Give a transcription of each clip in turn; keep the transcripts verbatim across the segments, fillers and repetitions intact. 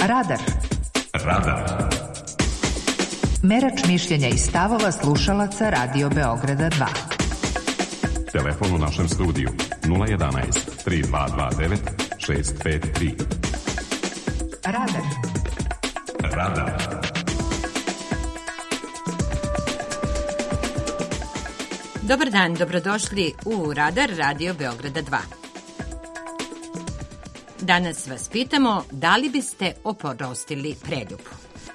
Radar. Radar. Merač mišljenja i stavova slušalaca Radio Beograda dva. Telefon u našem studiju nula jedanaest tri dva dva devet šest pet tri. Radar. Radar. Dobar dan, dobrodošli u Radar Radio Beograda dva. Danas vas pitamo da li biste oprostili preljubu.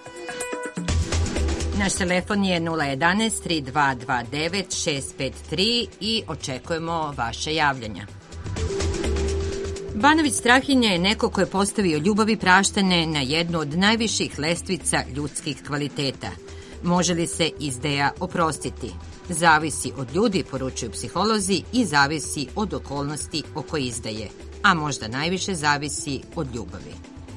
Naš telefon je nula jedanaest tri dva dva devet šest pet tri i očekujemo vaše javljanja. Banović Strahinja je neko ko je postavio ljubav i praštanje na jednu od najviših lestvica ljudskih kvaliteta. Može li se izdaja oprostiti? Zavisi od ljudi, poručuju psiholozi, i zavisi od okolnosti oko izdaje, a možda najviše zavisi od ljubavi.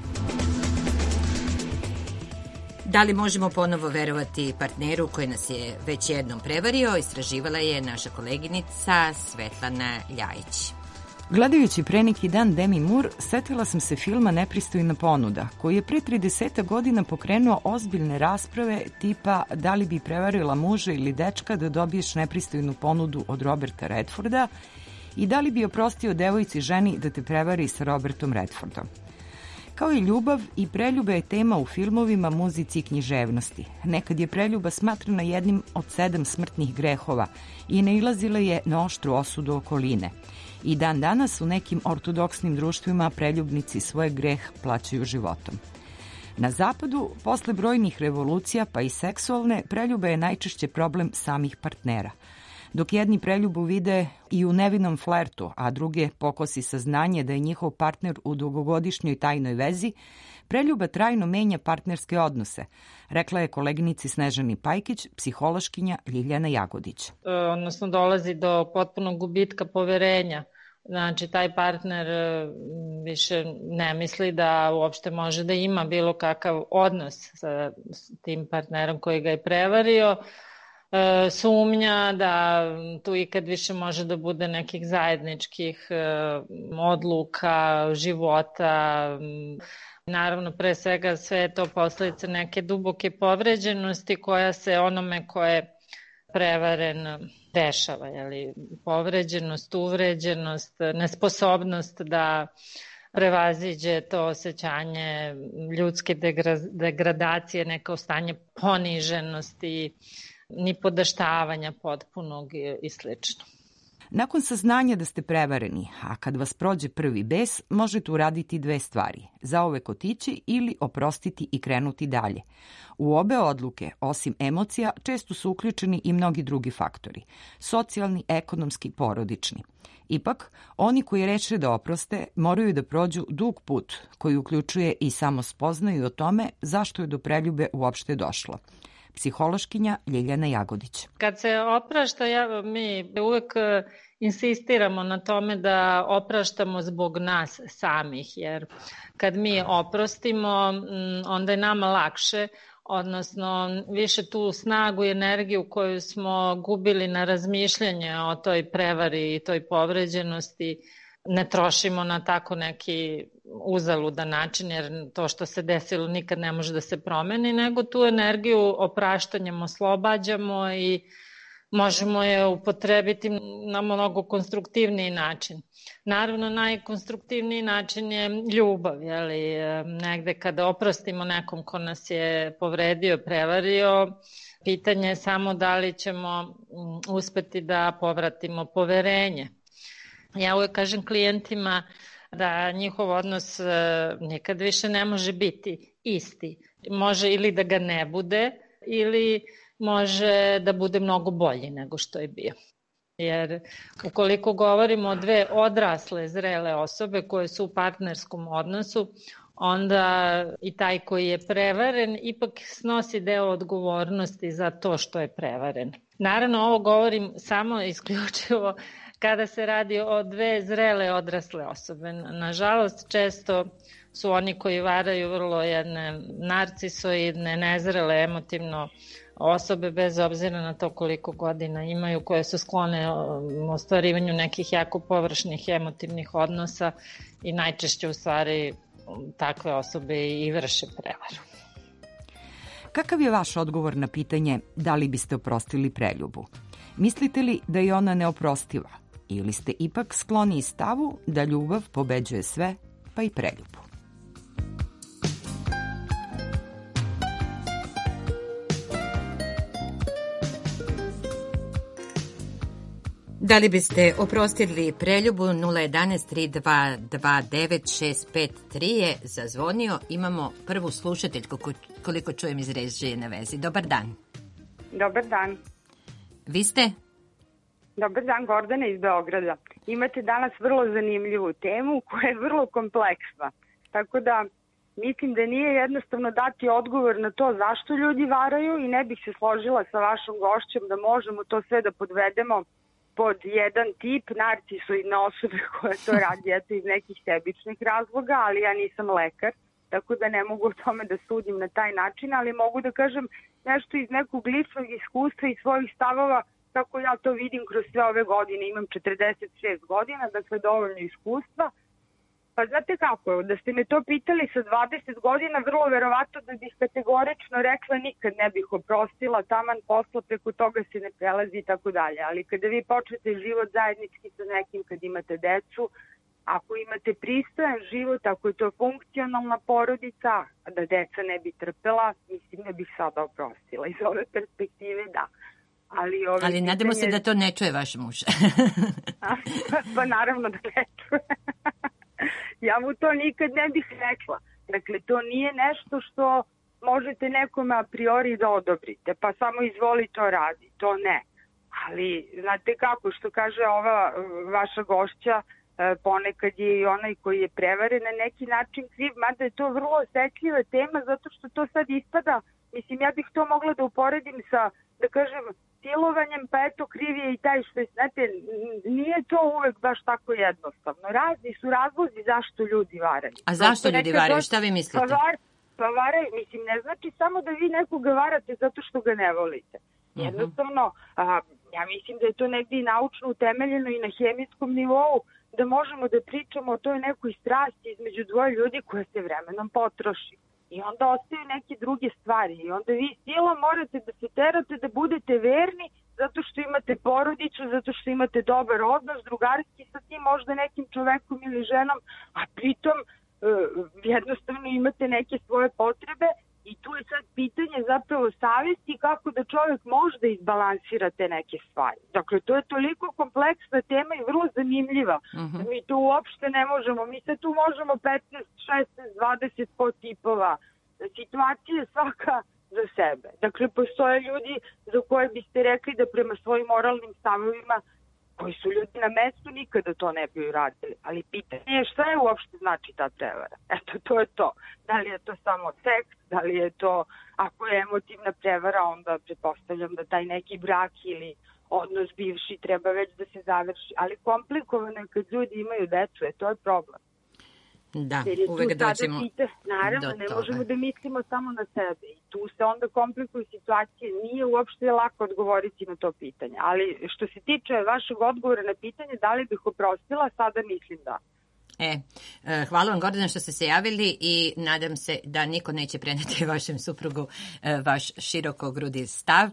Da li možemo ponovo verovati partneru koji nas je već jednom prevario, istraživala je naša koleginica Svetlana Ljajić. Gledajući pre neki dan Demi Moore, setila sam se filma Nepristojna ponuda, koji je pre trideset godina pokrenuo ozbiljne rasprave tipa da li bi prevarila muža ili dečka da dobiješ nepristojnu ponudu od Roberta Redforda i da li bi oprostio devojci ženi da te prevari sa Robertom Redfordom. Kao i ljubav, i preljuba je tema u filmovima, muzici i književnosti. Nekad je preljuba smatrana jednim od sedam smrtnih grehova i nailazila je na oštru osudu okoline. I dan danas u nekim ortodoksnim društvima preljubnici svoj greh plaćaju životom. Na zapadu, posle brojnih revolucija, pa i seksualne, preljuba je najčešće problem samih partnera. Dok jedni preljubu vide i u nevinom flertu, a druge pokosi saznanje da je njihov partner u dugogodišnjoj tajnoj vezi, preljuba trajno menja partnerske odnose, rekla je koleginici Snežani Pajkić, psihološkinja Ljiljana Jagodić. Odnosno dolazi do potpunog gubitka poverenja. Znači, taj partner više ne misli da uopšte može da ima bilo kakav odnos sa tim partnerom koji ga je prevario. Sumnja da tu ikad više može da bude nekih zajedničkih odluka, života. Naravno, pre svega sve je to posledica neke duboke povređenosti koja se onome ko je prevaren dešava. Jeli? Povređenost, uvređenost, nesposobnost da prevaziđe to osjećanje ljudske degradacije, neko stanje poniženosti, nipodaštavanja potpunog i slično. Nakon saznanja da ste prevareni, a kad vas prođe prvi bes, možete uraditi dve stvari, zauvek otići ili oprostiti i krenuti dalje. U obe odluke, osim emocija, često su uključeni i mnogi drugi faktori, socijalni, ekonomski, porodični. Ipak, oni koji reše da oproste moraju da prođu dug put koji uključuje i samospoznaju o tome zašto je do preljube uopšte došlo. Psihološkinja Ljiljana Jagodić. Kad se oprašta, ja, mi uvek insistiramo na tome da opraštamo zbog nas samih, jer kad mi oprostimo, onda je nama lakše, odnosno više tu snagu i energiju koju smo gubili na razmišljanje o toj prevari i toj povređenosti, ne trošimo na tako neki uzaludan način, jer to što se desilo nikad ne može da se promeni, nego tu energiju opraštanjem oslobađamo i možemo je upotrebiti na mnogo konstruktivniji način. Naravno, najkonstruktivniji način je ljubav, jeli? Negde kada oprostimo nekom ko nas je povredio, prevario, pitanje je samo da li ćemo uspeti da povratimo poverenje. Ja uvek kažem klijentima da njihov odnos nikad više ne može biti isti. Može ili da ga ne bude, ili može da bude mnogo bolji nego što je bio. Jer ukoliko govorimo o dve odrasle, zrele osobe koje su u partnerskom odnosu, onda i taj koji je prevaren ipak snosi deo odgovornosti za to što je prevaren. Naravno, ovo govorim samo isključivo kada se radi o dve zrele odrasle osobe. Nažalost, često su oni koji varaju vrlo jedne narcisoidne, nezrele, emotivno osobe, bez obzira na to koliko godina imaju, koje su sklone ostvarivanju nekih jako površnih emotivnih odnosa i najčešće u stvari takve osobe i vrše prevaru. Kakav je vaš odgovor na pitanje da li biste oprostili preljubu? Mislite li da je ona neoprostiva ili ste ipak skloni stavu da ljubav pobeđuje sve, pa i preljubu? Da li biste oprostili preljubu? Nula jedanaest tri dva dva devet šest pet tri je zazvonio. Imamo prvu slušateljku, koliko čujem iz režije na vezi. Dobar dan. Dobar dan. Vi ste? Dobar dan, Gordana iz Beograda. Imate danas vrlo zanimljivu temu koja je vrlo kompleksna. Tako da mislim da nije jednostavno dati odgovor na to zašto ljudi varaju i ne bih se složila sa vašom gošćom da možemo to sve da podvedemo pod jedan tip, narcisoidne osobe koja to radi eto iz nekih sebičnih razloga, ali ja nisam lekar, tako da ne mogu o tome da sudim na taj način, ali mogu da kažem nešto iz nekog ličnog iskustva i svojih stavova kako ja to vidim kroz sve ove godine. Imam četrdeset šest godina, dakle dovoljno iskustva. Pa znate kako, da ste me to pitali sa dvadeset godina, vrlo verovatno da bih kategorično rekla nikad ne bih oprostila, taman posla, preko toga se ne prelazi i tako dalje. Ali kada vi počnete život zajednički sa nekim, kad imate decu, ako imate pristojan život, ako je to funkcionalna porodica, da deca ne bi trpela, mislim da bih sada oprostila. Iz ove perspektive da. Ali, ove Ali nadamo pitanje... se da to ne čuje vaš muž. Pa naravno da ne čuje. Ja mu to nikad ne bih rekla. Dakle, to nije nešto što možete nekome a priori da odobrite, pa samo izvoli to radi. To ne. Ali, znate kako, što kaže ova vaša gošća, ponekad je i onaj koji je prevaren na neki način kriv, mada je to vrlo osetljiva tema, zato što to sad ispada, mislim, ja bih to mogla da uporedim sa, da kažem, silovanjem, pa eto kriv je i taj što je, znate, nije to uvek baš tako jednostavno. Razni su razlozi zašto ljudi varaju. A zašto ljudi varaju? Šta vi mislite? Pa, var, pa varaju, mislim, ne znači samo da vi nekoga varate zato što ga ne volite. Jednostavno, a, ja mislim da je to negdje i naučno utemeljeno i na hemijskom nivou, da možemo da pričamo o toj nekoj strasti između dvoje ljudi koja se vremenom potroši. I onda ostaju neke druge stvari. I onda vi silom morate da se terate da budete verni zato što imate porodicu, zato što imate dobar odnos, drugarski sa tim možda nekim čovekom ili ženom, a pritom jednostavno imate neke svoje potrebe i tu je sad pitanje zapravo savjesti kako da čovjek može da izbalansira te neke stvari. Dakle, to je toliko kompleksna tema i vrlo zanimljiva. Uh-huh. Mi tu uopšte ne možemo, mi se tu možemo petnaest, šesnaest, dvadeset podtipova. Situacija je svaka za sebe. Dakle, postoje ljudi za koje biste rekli da prema svojim moralnim stavovima koji su ljudi na mestu nikada to ne bi uradili. Ali pitanje je šta je uopšte znači ta prevara. Eto, to je to. Da li je to samo seks, da li je to, ako je emotivna prevara, onda pretpostavljam da taj neki brak ili odnos bivši treba već da se završi. Ali komplikovano je kad ljudi imaju decu, je to je problem. Da, uvek doćemo pite, naravno, ne možemo da mislimo samo na sebe. I tu se onda komplikuju situacije. Nije uopšte lako odgovoriti na to pitanje. Ali što se tiče vašeg odgovora na pitanje da li bih oprostila, sada mislim da. E, hvala vam, Gordana, što ste se javili i nadam se da niko neće preneti vašem suprugu vaš širokogrudi stav.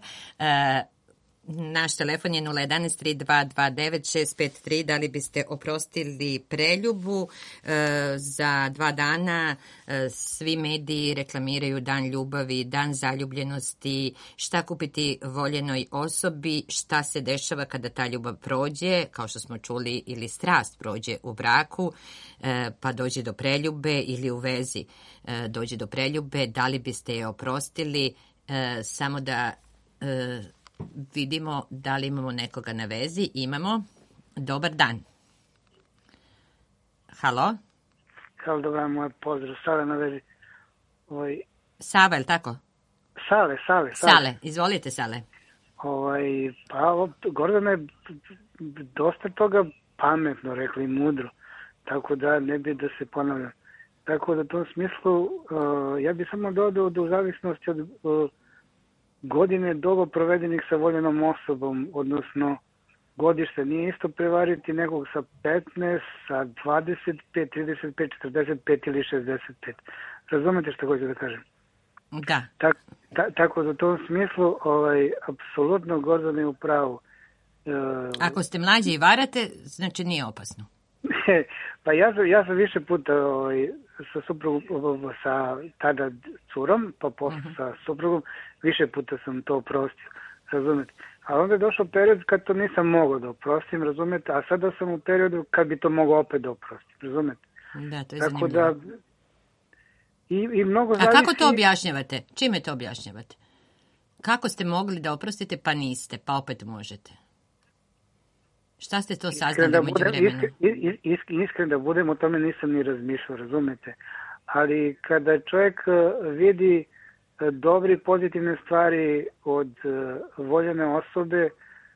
Naš telefon je nula jedanaest tri dva dva devet šest pet tri. Da li biste oprostili preljubu? E, za dva dana e, svi mediji reklamiraju dan ljubavi, dan zaljubljenosti, šta kupiti voljenoj osobi, šta se dešava kada ta ljubav prođe, kao što smo čuli, ili strast prođe u braku, e, pa dođe do preljube ili u vezi e, dođe do preljube. Da li biste je oprostili? E, samo da... E, vidimo da li imamo nekoga na vezi. Imamo. Dobar dan. Halo? Halo, dobar dan, moj pozdrav. Sale na vezi. Ovaj... Sava, je li tako? Sale, Sale. Sale, Sale. Izvolite, Sale. Ovaj, pa, Gordana je dosta toga pametno rekla i mudro, tako da ne bi da se ponavljam. Tako da u tom smislu, uh, ja bi samo dodao da u zavisnosti od uh, godine doba provedenih sa voljenom osobom, odnosno godište. Nije isto prevariti nekog sa petnaest, sa dvadeset pet, trideset pet, četrdeset pet ili šezdeset pet. Razumete što hoću da kažem? Da. Tak, ta, tako da u tom smislu, ovaj, apsolutno Gordana je u pravu. E, Ako ste mlađi i varate, znači nije opasno. Pa ja sam, ja sam više puta ovaj, sa suprugom, sa tada curom, pa posle uh-huh. sa suprugom, više puta sam to oprostio, razumete. A onda je došao period kad to nisam mogao da oprostim, razumete, a sada sam u periodu kad bi to mogao opet da oprostim, razumete. Da, to je tako zanimljivo. Da, i, i mnogo a zavisi... kako to objašnjavate? Čime to objašnjavate? Kako ste mogli da oprostite pa niste, pa opet možete? Šta ste to saznali umeđu vremenu? Iskren, iskren, iskren da budem, o tome nisam ni razmišljao, razumete. Ali kada čovjek vidi dobre pozitivne stvari od voljene osobe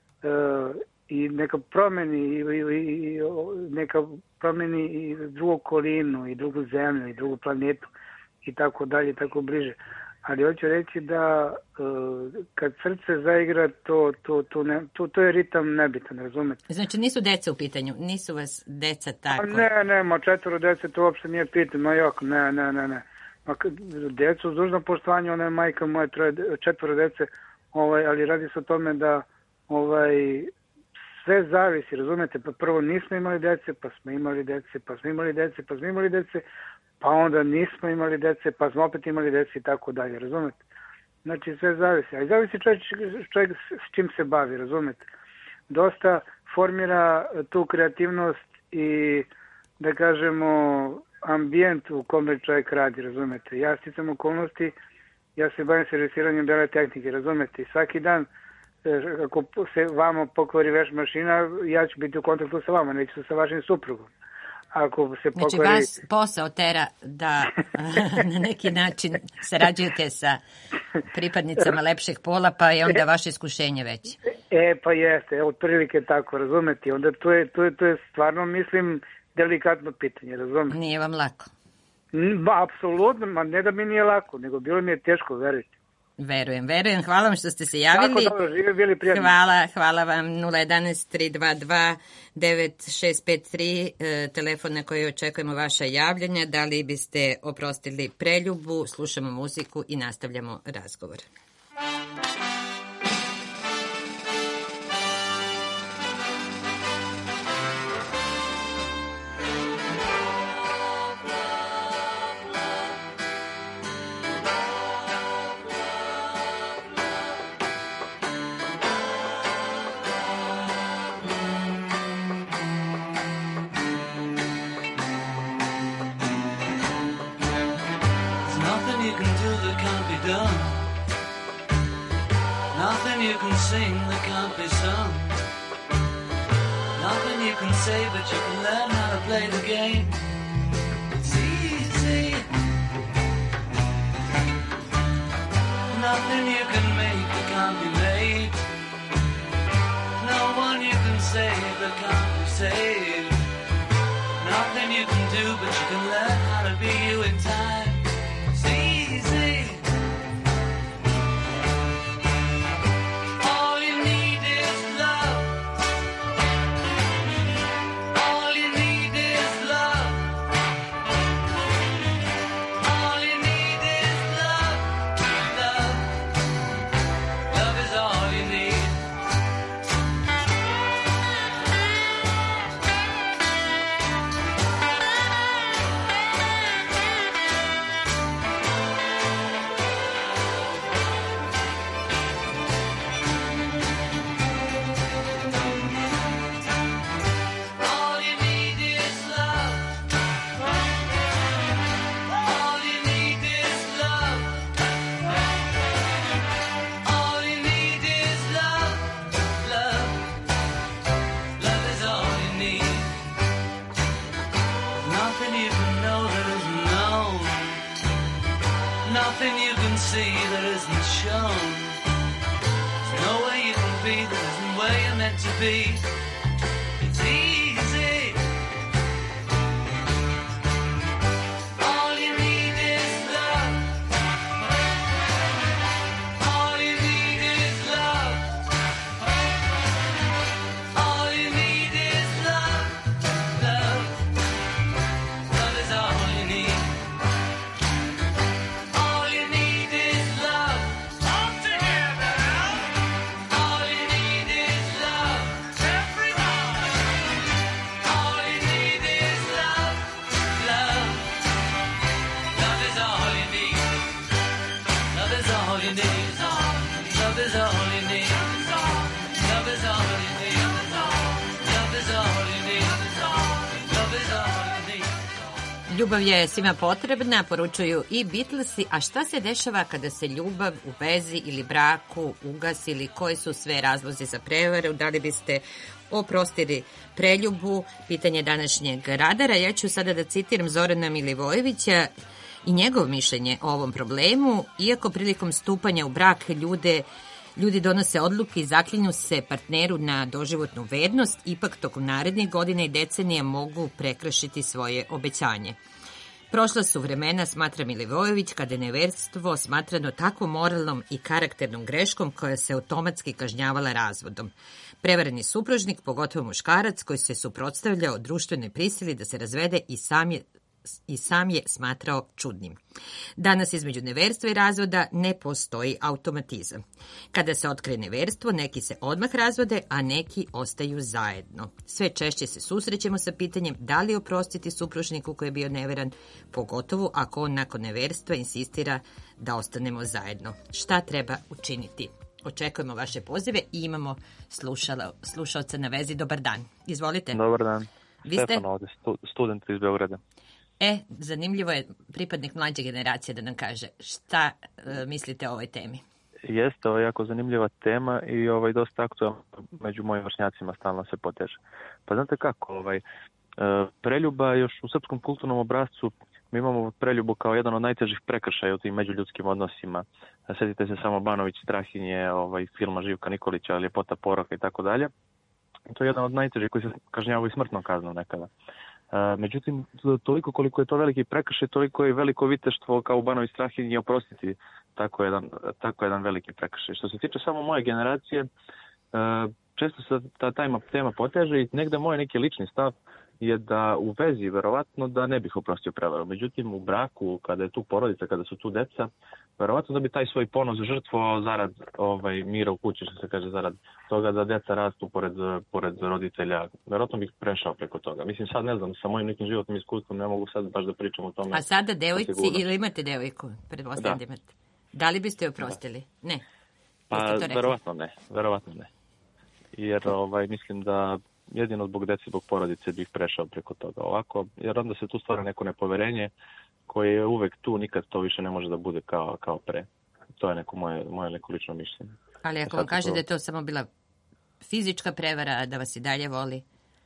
i neka promeni i, i, i neka promeni i drugu okolinu i drugu zemlju i drugu planetu i tako dalje, tako bliže. Ali hoću reći da uh, kad srce zaigra, to, to, to, ne, to, to je ritam nebitan, razumete? Znači nisu deca u pitanju, nisu vas deca tako? Ne, ne, ma četvoro dece to uopšte nije pitanje, ma jok, ne, ne, ne, ne. Ma, decu uz dužno poštovanje, ona je majka moje troje, četvoro dece, ovaj, ali radi se o tome da ovaj, sve zavisi, razumete? Pa prvo nismo imali dece, pa smo imali dece, pa smo imali dece, pa smo imali dece, pa onda nismo imali dece, pa smo opet imali dece i tako dalje, razumete? Znači sve zavisi, a i zavisi čovjek, čovjek s čim se bavi, razumete? Dosta formira tu kreativnost i, da kažemo, ambijent u kome čovjek radi, razumete? Ja sticam okolnosti, ja se bavim servisiranjem bele tehnike, razumete? I svaki dan, ako se vama pokvari veš mašina, ja ću biti u kontaktu sa vama, neću sa vašim suprugom. Ako se pokvari... Znači vas posao tera da na neki način sarađujete sa pripadnicama lepšeg pola, pa je onda vaše iskušenje veće. E, pa jeste, evo, otprilike tako, razumete, onda to je, to je, to je stvarno, mislim, delikatno pitanje, razumete? Nije vam lako? Ba, apsolutno, ma ne da mi nije lako, nego bilo mi je teško, verujte. Verujem, verujem. Hvala vam što ste se javili. Tako dobro, žive, bili prijatni. Hvala, hvala vam. nula jedanaest tri dva dva devet šest pet tri, e, telefon na koji očekujemo vaša javljanja. Da li biste oprostili preljubu? Slušamo muziku i nastavljamo razgovor. Nothing you can sing that can't be sung. Nothing you can say, but you can learn how to play the game. It's easy. Nothing you can make that can't be made. No one you can save that can't be saved. Nothing you can do, but you can learn how to be you in time. It's easy. All Ljubav je svima potrebna, poručuju i Beatlesi, a šta se dešava kada se ljubav u vezi ili braku ugasi ili koji su sve razlozi za prevaru? Da li biste oprostili preljubu? Pitanje današnjeg radara. Ja ću sada da citiram Zorana Milivojevića i njegov mišljenje o ovom problemu. Iako prilikom stupanja u brak ljude Ljudi donose odluke i zaklinju se partneru na doživotnu vednost, ipak tokom narednih godina i decenija mogu prekršiti svoje obećanje. Prošla su vremena, smatra Milivojević, kada je neverstvo smatrano tako moralnom i karakternom greškom koja se automatski kažnjavala razvodom. Prevareni supružnik, pogotovo muškarac koji se suprotstavljao društvenoj prisili da se razvede i sam je i sam je smatrao čudnim. Danas između neverstva i razvoda ne postoji automatizam. Kada se otkrije neverstvo, neki se odmah razvode, a neki ostaju zajedno. Sve češće se susrećemo sa pitanjem da li oprostiti supružniku koji je bio neveran, pogotovo ako on nakon neverstva insistira da ostanemo zajedno. Šta treba učiniti? Očekujemo vaše pozive i imamo slušala, slušalca na vezi. Dobar dan. Izvolite. Dobar dan. Vi ste? Stefan ovdje, student iz Beograda. E, zanimljivo je pripadnik mlađe generacije da nam kaže šta e, mislite o ovoj temi. Jeste, ovo je jako zanimljiva tema i ovaj, dosta aktualna među mojim vršnjacima, stalno se poteže. Pa znate kako, ovaj, e, preljuba još u srpskom kulturnom obrascu, mi imamo preljubu kao jedan od najtežih prekršaja u tim međuljudskim odnosima. Sjetite se samo Banović Strahinje, ovaj, filma Živka Nikolića, Ljepota poroka i tako dalje. To je jedan od najtežih koji se kažnjavaju i smrtnom kaznom nekada. Uh, međutim, toliko koliko je to veliki prekršaj, toliko je veliko viteštvo kao u Banović Strahinji oprostiti tako jedan, tako jedan veliki prekršaj. Što se tiče samo moje generacije, uh, često se ta tajma tema poteže i negde moj neki lični stav je da u vezi verovatno da ne bih oprostio prevaru. Međutim, u braku, kada je tu porodica, kada su tu deca, verovatno da bi taj svoj ponos žrtvovao zarad ovaj, mira u kući, što se kaže, zarad toga da deca rastu pored, pored roditelja. Verovatno bih prešao preko toga. Mislim, sad ne znam, sa mojim nekim životnim iskustvom ne mogu sad baš da pričam o tome. A sada devojci ili imate devojku? Pretpostavljam da imate. Da li biste oprostili? Da. Ne. Pa, verovatno ne. Verovatno ne. Jer ovaj, mislim da jedino zbog dece, zbog porodice bih prešao preko toga ovako, jer onda se tu stvara neko nepoverenje koje je uvek tu, nikad to više ne može da bude kao, kao pre. To je neko moje, moje neko lično mišljenje. Ali ako vam kaže to... da je to samo bila fizička prevara, da vas i dalje voli?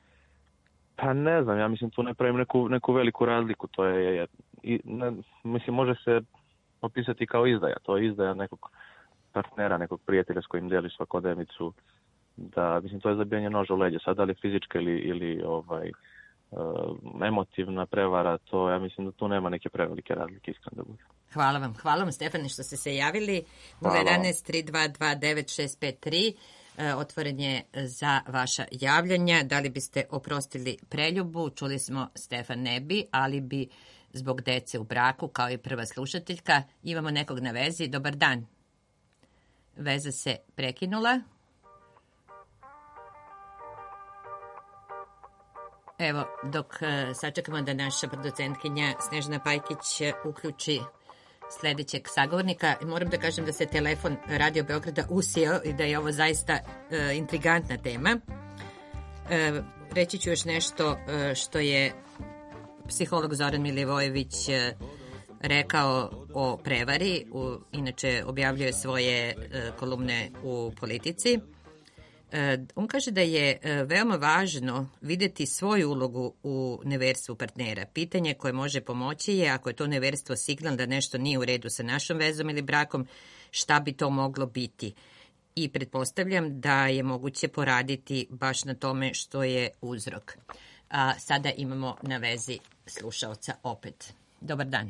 Pa ne znam, ja mislim tu ne pravim neku, neku veliku razliku. To je, je i, ne, mislim, može se opisati kao izdaja. To je izdaja nekog partnera, nekog prijatelja s kojim deliš svakodnevnicu. Da, mislim, to je zabijanje noža u leđa. Sad, da li fizička ili, ili ovaj, uh, emotivna prevara, to ja mislim da tu nema neke prevelike razlike, iskreno da bude. Hvala vam. Hvala vam, Stefane, što ste se javili. nula jedan tri dva dva devet šest pet tri uh, otvoren je za vaša javljanja. Da li biste oprostili preljubu? Čuli smo Stefan ne bi, ali bi zbog dece u braku, kao i prva slušateljka. Imamo nekog na vezi. Dobar dan. Veza se prekinula. Evo, dok uh, sačekamo da naša producentkinja Snežana Pajkić uključi sledećeg sagovornika, moram da kažem da se telefon Radio Beograda usijao i da je ovo zaista uh, intrigantna tema. Uh, reći ću još nešto uh, što je psiholog Zoran Milivojević uh, rekao o prevari. U, inače, objavljuje svoje uh, kolumne u Politici. On kaže da je veoma važno videti svoju ulogu u neverstvu partnera. Pitanje koje može pomoći je, ako je to neverstvo signal da nešto nije u redu sa našom vezom ili brakom, šta bi to moglo biti? I pretpostavljam da je moguće poraditi baš na tome što je uzrok. A sada imamo na vezi slušaoca opet. Dobar dan.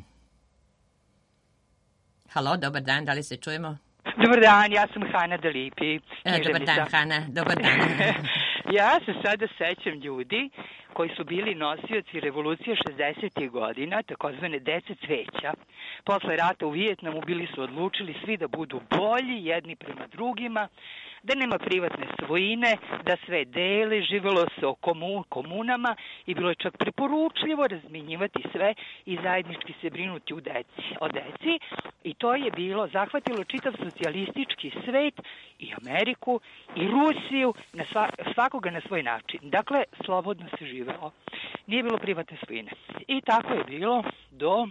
Halo, dobar dan, da li se čujemo? Dobar dan, ja sam Hana Dalipi. E, dobar dan, Hana, dobar dan. Ja se sada sećam ljudi koji su bili nosioci revolucije šezdesetih godina, takozvane dece cveća. Posle rata u Vijetnamu bili su odlučili svi da budu bolji jedni prema drugima, da nema privatne svojine, da sve dele, živelo se o komun, komunama i bilo je čak preporučljivo razminjivati sve i zajednički se brinuti u deci, o deci. I to je bilo, zahvatilo čitav socijalistički svet i Ameriku i Rusiju, na sva, svakoga na svoj način. Dakle, slobodno se živelo. Nije bilo privatne svojine. I tako je bilo do...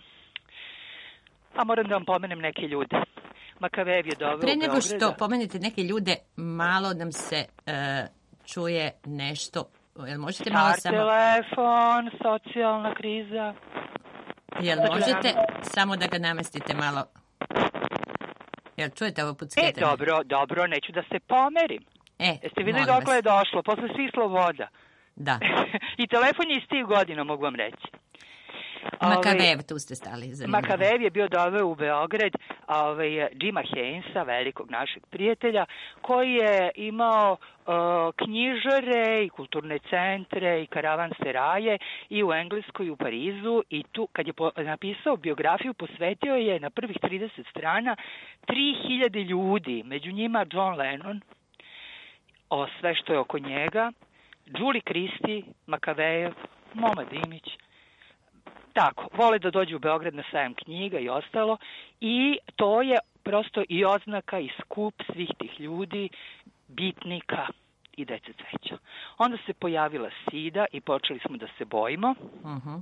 A moram da vam pomenem neke ljude. Makavejev je doveo u Pre nego Beograda. što pomenete neke ljude, malo nam se e, čuje nešto. Jel možete malo Star samo... telefon, socijalna kriza. Jel Znači, možete naravno- samo da ga namestite malo? Jel čujete ovo E, pucketanje? dobro, dobro, neću da se pomerim. E, Jeste vidjeli molim dokle je vas. došlo? Posle svih sloboda. Da. I telefon je iz tih godina, mogu vam reći. Makavejev, tu ste stali. Zanimljivo. Makavejev je bio doveo u Beograd ovaj, Jima Hainesa, velikog našeg prijatelja, koji je imao uh, knjižare i kulturne centre i karavan seraje i u Engleskoj i u Parizu i tu kad je po, napisao biografiju posvetio je na prvih trideset strana tri hiljade ljudi, među njima John Lennon, o sve što je oko njega, Julie Christie, Makavejev, Moma Dimić. Tako, vole da dođu u Beograd na sajam knjiga i ostalo i to je prosto i oznaka i skup svih tih ljudi, bitnika i dece cveća. Onda se pojavila sida i počeli smo da se bojimo. Uh-huh.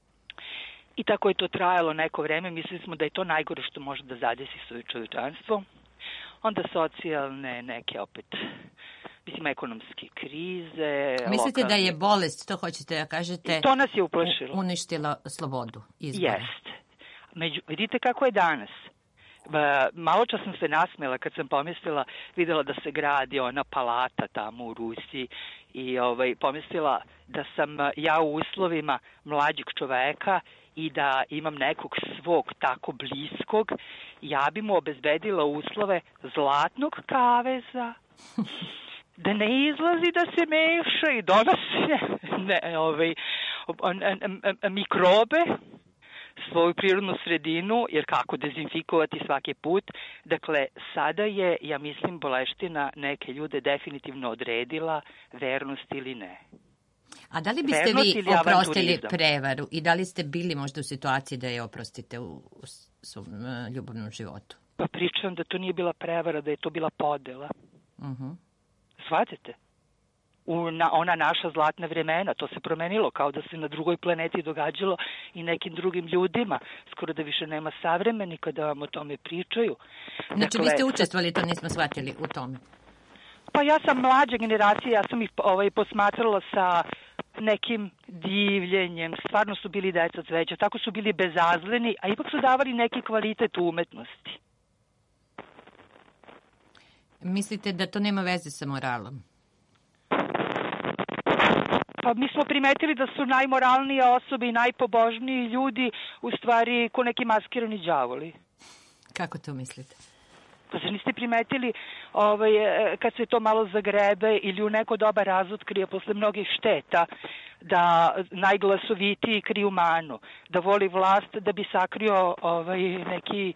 I tako je to trajalo neko vreme. Mislili smo da je to najgore što može da zadesi svoje čovječanstvo. Onda socijalne neke opet, mislim, ekonomske krize. Mislite lokalne... da je bolest, to hoćete da kažete, to nas je uplašilo. uništila slobodu izbora? Jest. Među, vidite kako je danas. Ba, malo čas sam se nasmela kad sam pomislila, videla da se gradi ona palata tamo u Rusiji i ovaj, pomislila da sam ja u uslovima mlađeg čoveka i da imam nekog svog tako bliskog, ja bi mu obezbedila uslove zlatnog kaveza, da ne izlazi da se meša i donosi ne, ovaj, mikrobe, svoju prirodnu sredinu, jer kako dezinfikovati svaki put. Dakle, sada je, ja mislim, boleština neke ljude definitivno odredila vernost ili ne. A da li biste Vernost vi ili oprostili avanturizam? prevaru i da li ste bili možda u situaciji da je oprostite u, u svom uh, ljubavnom životu? Pa pričam da to nije bila prevara, da je to bila podela. Uh-huh. Shvatite? U na, ona naša zlatna vremena, to se promenilo, kao da se na drugoj planeti događalo i nekim drugim ljudima. Skoro da više nema savremenika da vam o tome pričaju. Znači, dakle, vi ste učestvovali, to nismo shvatili u tome. Pa ja sam mlađa generacija, ja sam ih ovaj, posmatrala sa nekim divljenjem. Stvarno su bili deca cveća, tako su bili bezazleni, a ipak su davali neki kvalitet u umetnosti. Mislite da to nema veze sa moralom? Pa mi smo primetili da su najmoralnije osobe i najpobožniji ljudi u stvari ko neki maskirani đavoli. Kako to mislite? Pa zar niste primetili ovaj, kad se to malo zagrebe ili u neko doba razotkrije posle mnogih šteta da najglasovitiji kriju manu, da voli vlast da bi sakrio ovaj, neki,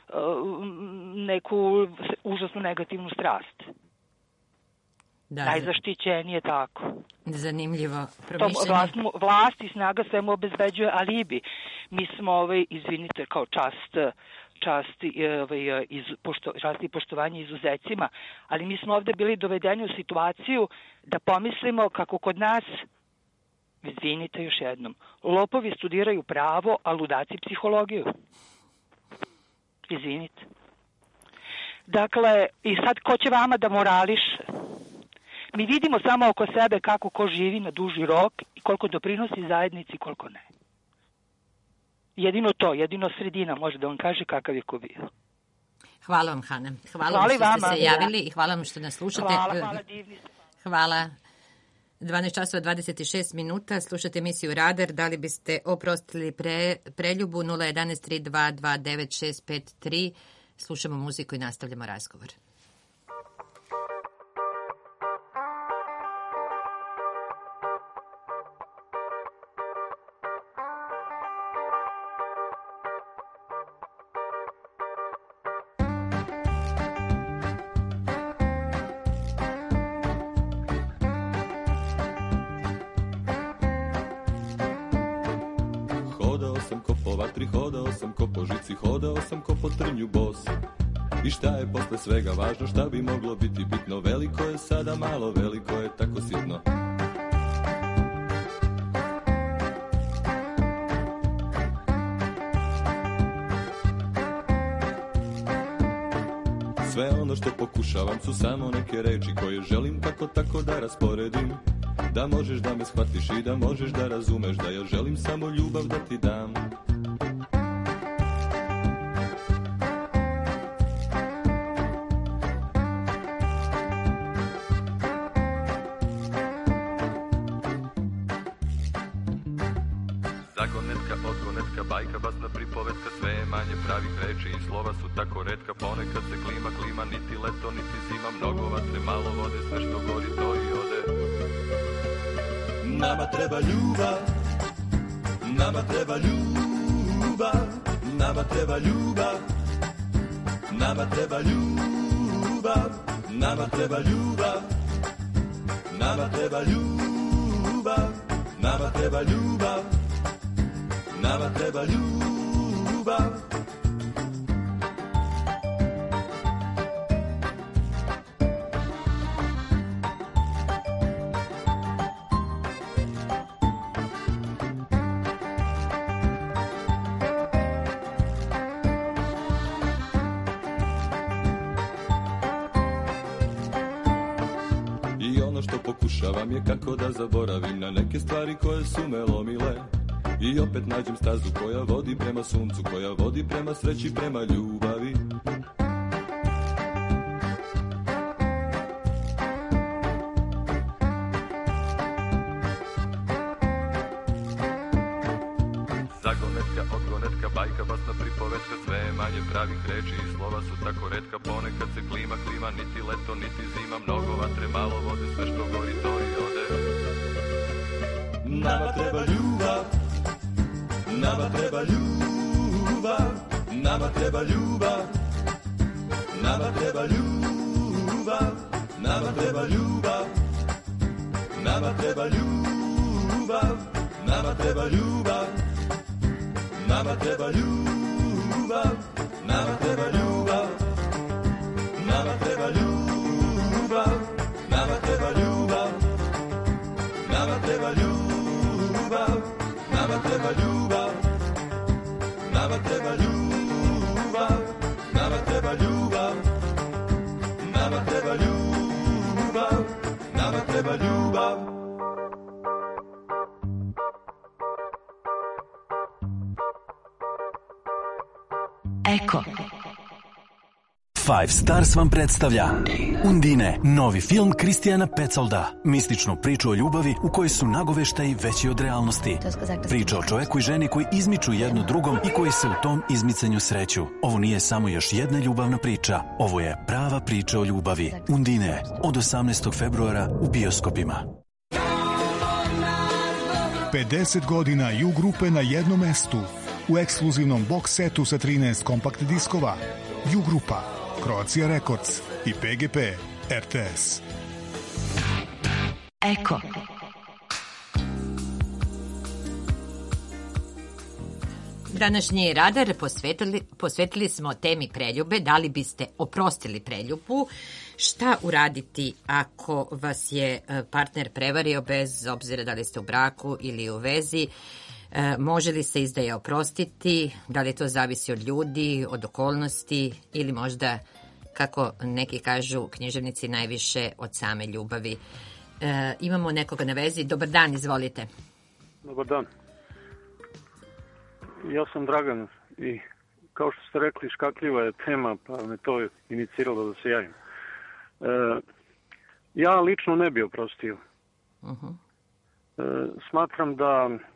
neku užasnu negativnu strast. Da, najzaštićenije tako. Zanimljivo promišljanje. Vlast, vlast i snaga svemu obezbeđuje alibi. Mi smo, ovaj, izvinite, kao čast, čast, ovaj, iz, pošto, čast i poštovanje izuzecima, ali mi smo ovde bili dovedeni u situaciju da pomislimo kako kod nas, izvinite još jednom, lopovi studiraju pravo, a ludaci psihologiju. Izvinite. Dakle, i sad ko će vama da morališe? Mi vidimo samo oko sebe kako ko živi na duži rok i koliko doprinosi zajednici, koliko ne. Jedino to, jedino sredina može da vam kaže kakav je ko bio. Hvala vam, Hana. Hvala, hvala vam što vama, ste se javili i hvala vam što nas slušate. Hvala, hvala, divni ste. Hvala. dvanaest časova dvadeset šest minuta, slušate emisiju Radar. Da li biste oprostili pre, preljubu? Nula jedan tri dva dva devet šest pet tri. Slušamo muziku i nastavljamo razgovor. po vatri, hodao sam ko po žici, hodao sam ko po trnju bos. I šta je posle svega važno, šta bi moglo biti bitno, veliko je sada malo, veliko je tako sitno. Sve ono što pokušavam su samo neke reči koje želim kako tako da rasporedim. Da možeš da me shvatiš i da možeš da razumeš da ja želim samo ljubav da ti dam. Zagonetka, odgonetka, bajka, basna pripovetka, sve je manje pravih reči i slova su tako retka. Ponekad se klima, klima, niti leto, niti zima, mnogo vatre, malo vode, sve što gori to i ode. Nama treba ljubav, nama treba ljubav, nama treba ljubav, nama treba ljubav, nama treba ljubav, nama treba ljubav, nama treba ljubav, nama treba ljubav. Pokušavam je kako da zaboravim na neke stvari koje su me lomile. I opet nađem stazu koja vodi prema suncu, koja vodi prema sreći, prema ljubavi. Zagonetka, odgonetka, bajka, basna pripovetka, sve je manje pravih reči i slova su tako retka. Ponekad se klima, klima, niti leto, niti zima, mnogo vatre, malo vode, sve što gori to i ode. Nama treba ljubav, nama treba ljubav, nama treba ljubav, nama treba ljubav, nama treba ljubav, nama treba ljubav, nama treba ljubav, nama treba ljubav, nama treba ljubav, nama treba ljubav, nama treba ljubav, nama treba ljubav, nama treba ljubav, nama treba ljubav, nama treba ljubav, nama treba ljubav, nama treba ljubav. Eko. Five Stars vam predstavlja Undine, novi film Kristijana Petsolda. Mističnu priču o ljubavi u kojoj su nagoveštaji veći od realnosti. Priča o čoveku i ženi koji izmiču jedno drugom i koji se u tom izmicanju sreću. Ovo nije samo još jedna ljubavna priča. Ovo je prava priča o ljubavi. Undine, od osamnaestog februara u bioskopima. pedeset godina U grupe na jednom mestu. U ekskluzivnom box setu sa trinaest kompakt diskova. U grupa, Croatia Records i P G P R T S. Eko. Današnji radar posvetili, posvetili smo temi preljube. Da li biste oprostili preljubu? Šta uraditi ako vas je partner prevario, bez obzira da li ste u braku ili u vezi? E, može li se izdaja oprostiti? Da li to zavisi od ljudi, od okolnosti ili možda, kako neki kažu književnici, najviše od same ljubavi? E, imamo nekoga na vezi. Dobar dan, izvolite. Dobar dan. Ja sam Dragan i kao što ste rekli, škakljiva je tema, pa me to iniciralo da se javim. E, ja lično ne bi oprostio. Uh-huh. E, smatram da e,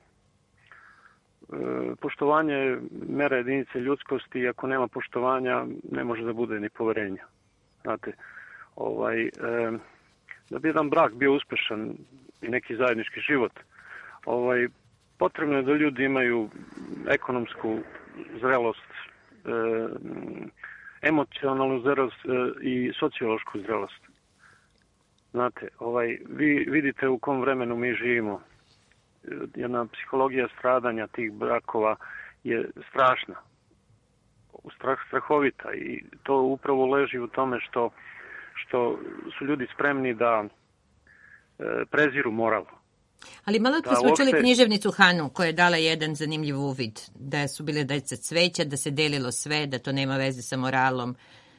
poštovanje mera jedinice ljudskosti, ako nema poštovanja, ne može da bude ni poverenja. Znate, ovaj, e, da bi jedan brak bio uspešan i neki zajednički život, ovaj, potrebno je da ljudi imaju ekonomsku zrelost, e, emocionalnu zrelost e, i sociološku zrelost. Znate, ovaj, vi vidite u kom vremenu mi živimo. Jedna psihologija stradanja tih brakova je strašna, strah, strahovita i to upravo leži u tome što, što su ljudi spremni da e, preziru moral. Ali malo pre smo čuli književnicu Hanu koja je dala jedan zanimljiv uvid, da su bile deca cveća, da se delilo sve, da to nema veze sa moralom.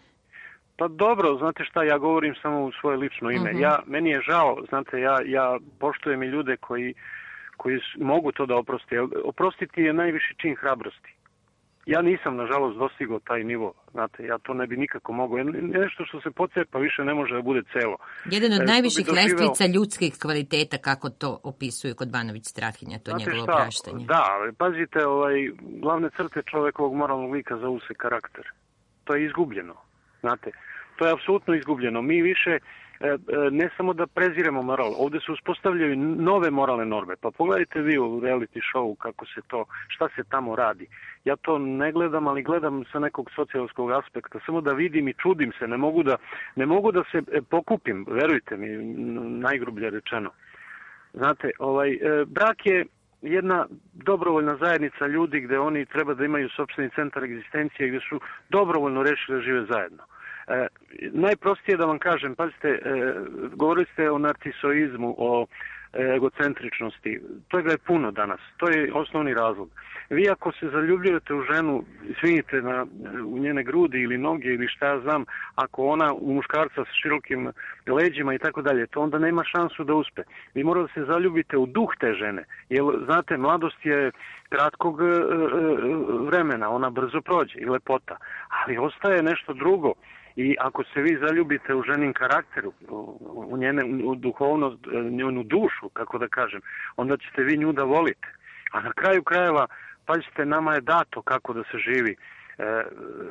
Pa dobro, znate šta, ja govorim samo u svoje lično ime. Uh-huh. Ja, meni je žao, znate, ja, ja poštujem i ljude koji, koji mogu to da oprosti. Oprostiti je najviši čin hrabrosti. Ja nisam, nažalost, dostigao taj nivo. Znate, ja to ne bi nikako mogao. Nešto što se pocepa više ne može da bude celo. Jedan od e, najviših doživeo... lestvica ljudskih kvaliteta, kako to opisuju kod Banović Strahinja, to znate njegovo šta? praštanje. Da, pazite, ovaj, glavne crte čovekovog moralnog lika zovu se karakter. To je izgubljeno, znate. To je apsolutno izgubljeno. Mi više ne samo da preziremo moral, ovde se uspostavljaju nove moralne norme. Pa pogledajte vi u reality show kako se to, šta se tamo radi. Ja to ne gledam, ali gledam sa nekog socijalskog aspekta, samo da vidim i čudim se, ne mogu da, ne mogu da se pokupim, verujte mi, najgrublje rečeno. Znate, ovaj, brak je jedna dobrovoljna zajednica ljudi gde oni treba da imaju sopstveni centar egzistencije, gde su dobrovoljno rešili da žive zajedno. E, najprostije da vam kažem, pazite, e, govorili ste o narcisoizmu, o e, egocentričnosti, toga je puno danas, to je osnovni razlog. Vi ako se zaljubljujete u ženu, svinjite na, u njene grudi ili noge ili šta ja znam, ako ona u muškarca sa širokim leđima i tako dalje, to onda nema šansu da uspe. Vi morate da se zaljubite u duh te žene, jer znate, mladost je kratkog e, e, vremena, ona brzo prođe i lepota, ali ostaje nešto drugo. I ako se vi zaljubite u ženin karakteru, u njene u duhovnost, njenu dušu, kako da kažem, onda ćete vi nju da volite. A na kraju krajeva, pazite, nama je dato kako da se živi. E,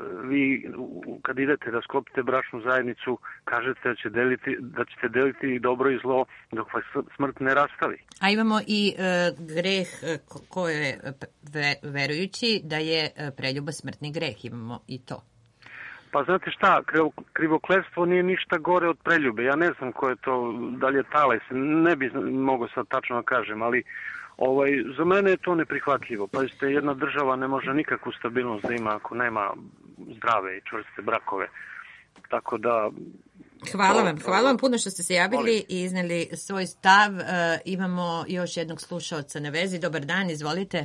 vi kad idete da sklopite bračnu zajednicu, kažete da, će deliti, da ćete deliti dobro i zlo dok vas smrt ne rastavi. A imamo i e, greh ko, ko je ve, verujući da je preljuba smrtni greh, imamo i to. Pa znate šta, krivokletstvo nije ništa gore od preljube. Ja ne znam ko je to, da li je Tales, ne bi mogao sad tačno da kažem, ali ovaj, za mene je to neprihvatljivo. Pazite, jedna država ne može nikakvu stabilnost da ima ako nema zdrave i čvrste brakove. Tako da... Hvala vam, hvala vam puno što ste se javili i izneli svoj stav. E, imamo još jednog slušaoca na vezi. Dobar dan, izvolite.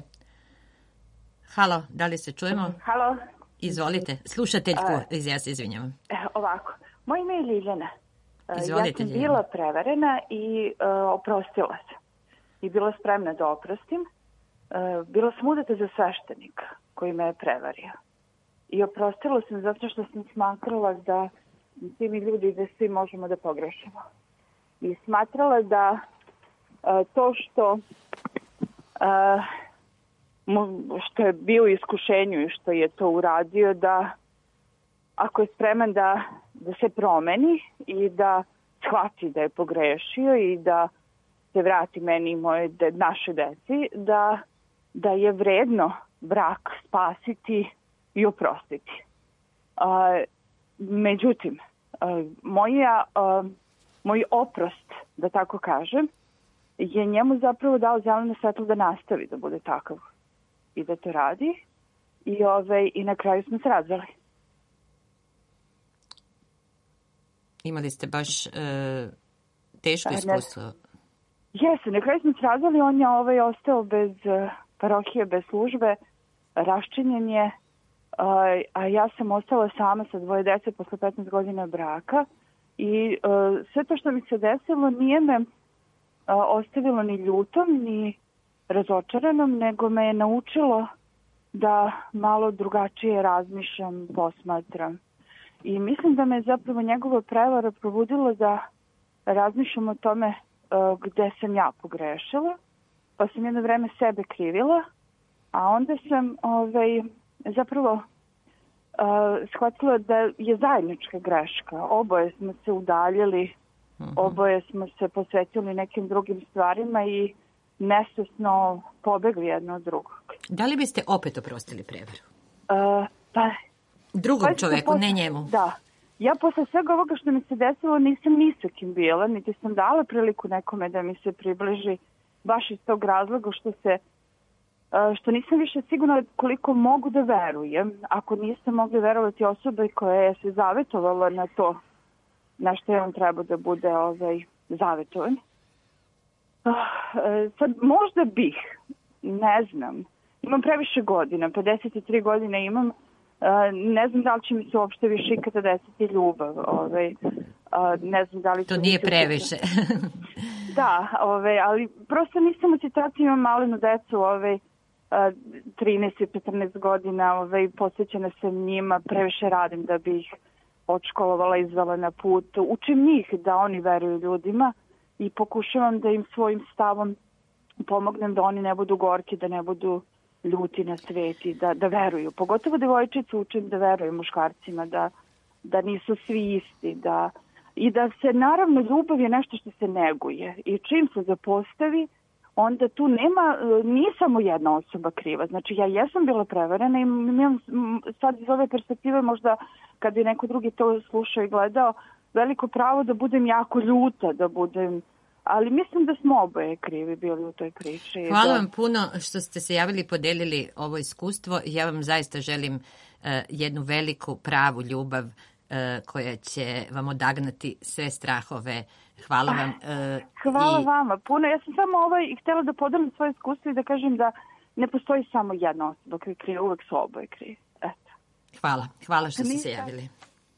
Halo, da li se čujemo? Halo. Izvolite, slušateljku, iz ja se izvinjavam. Ovako, moje ime je Ljiljana. Izvolite, ja sam bila prevarena i uh, oprostila sam. I bila spremna da oprostim. Uh, bila sam udata za sveštenika koji me je prevario. I oprostila sam zato što sam smatrala da svi mi ljudi da svi možemo da pogrešimo. I smatrala da uh, to što... Uh, što je bio u iskušenju i što je to uradio, da ako je spreman da, da se promeni i da shvati da je pogrešio i da se vrati meni i moje de, naše deci, da, da je vredno brak spasiti i oprostiti. A, međutim, a, moja, a, moj oprost, da tako kažem, je njemu zapravo dao zeleno svetlo da nastavi da bude takav i da to radi i, ove, i na kraju smo se razveli. Imali ste baš e, teško iskustvo. Jeste, na kraju smo se razveli, on je ovaj, ostao bez uh, parohije, bez službe, raščinjen je, uh, a ja sam ostala sama sa dvoje dece posle petnaest godina braka i uh, sve to što mi se desilo nije me uh, ostavilo ni ljutom, ni razočaranom, nego me je naučilo da malo drugačije razmišljam, posmatram. I mislim da me zapravo njegova prevara probudila da razmišljam o tome uh, gde sam ja pogrešila, pa sam jedno vreme sebe krivila, a onda sam ovaj, zapravo uh, shvatila da je zajednička greška. Oboje smo se udaljili, uh-huh. oboje smo se posvetili nekim drugim stvarima i nesvesno pobegli jedno od drugog. Da li biste opet oprostili prevaru? Uh, pa... Drugom pa čoveku, posle, ne njemu. Da. Ja posle svega ovoga što mi se desilo nisam ni sa kim bila, niti sam dala priliku nekome da mi se približi, baš iz tog razloga što se što nisam više sigurna koliko mogu da verujem. Ako niste mogli verovati osobe koja je se zavetovala na to na što je on trebao da bude ovaj, zavetovan. Sad, možda bih, ne znam, imam previše godina, pedeset tri godine imam, ne znam da li će mi se uopšte više ikada desiti ljubav. Ovaj, ne znam da li to nije previše. Da, ovaj, ali prosto nisam u situaciji, imam malenu decu, ovaj, trinaest i četrnaest godina, ovaj, posvećena sam njima, previše radim da bi ih odškolovala, izvela na put. Učim njih da oni veruju ljudima i pokušavam da im svojim stavom pomognem da oni ne budu gorki, da ne budu ljuti na sveti, da, da veruju. Pogotovo devojčicu učim da veruju muškarcima, da, da nisu svi isti, da, i da se, naravno, ljubav je nešto što se neguje i čim se zapostavi, onda tu nema, nije samo jedna osoba kriva. Znači, ja jesam bila prevarena i imam sad iz ove perspektive možda kad bi neko drugi to slušao i gledao, veliko pravo da budem jako ljuta, da budem, ali mislim da smo oboje krivi bili u toj priči. Hvala da... vam puno što ste se javili i podelili ovo iskustvo. Ja vam zaista želim uh, jednu veliku pravu ljubav uh, koja će vam odagnati sve strahove. Hvala vam. Uh, Hvala i... vama puno. Ja sam samo ovaj, htjela da podelim svoje iskustvo i da kažem da ne postoji samo jedna osoba koja je kriva, uvek su oboje krivi. Eto. Hvala. Hvala što ste se javili.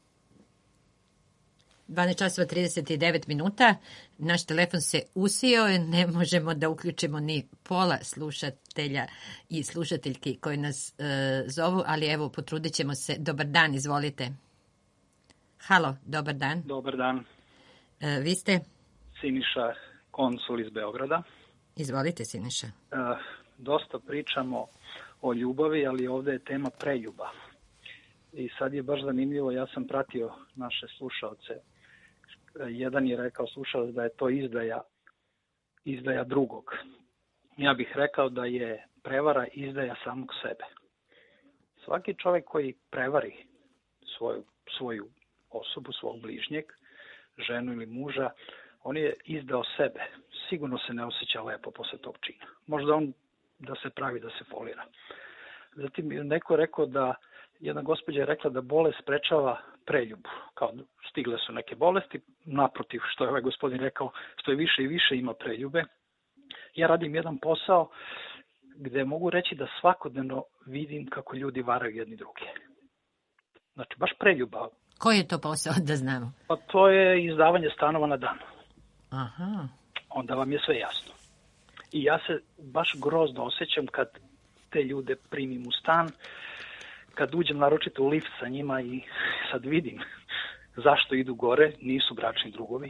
dvanaest časova trideset devet minuta. Naš telefon se usio, ne možemo da uključimo ni pola slušatelja i slušateljki koji nas uh, zovu, ali evo, potrudit ćemo se. Dobar dan, izvolite. Halo, dobar dan. Dobar dan. Uh, vi ste? Siniša, konsul iz Beograda. Izvolite, Siniša. Uh, dosta pričamo o ljubavi, ali ovde je tema preljuba. I sad je baš zanimljivo, ja sam pratio naše slušaoce. Jedan je rekao slušalac da je to izdaja, izdaja drugog. Ja bih rekao da je prevara izdaja samog sebe. Svaki čovjek koji prevari svoju, svoju osobu, svog bližnjeg, ženu ili muža, on je izdao sebe. Sigurno se ne osjeća lepo posle tog čina. Možda on da se pravi, da se folira. Zatim neko je rekao da, jedna gospođa je rekla da bolest sprečava preljubu. Kao stigle su neke bolesti, naprotiv, što je ovaj gospodin rekao, što je više i više ima preljube. Ja radim jedan posao gde mogu reći da svakodnevno vidim kako ljudi varaju jedni druge. Znači, baš preljuba. Koji je to posao, da znamo? Pa to je izdavanje stanova na dan. Aha. Onda vam je sve jasno. I ja se baš grozno osjećam kad te ljude primim u stan, kad uđem naročito u lift sa njima i sad vidim zašto idu gore, nisu bračni drugovi,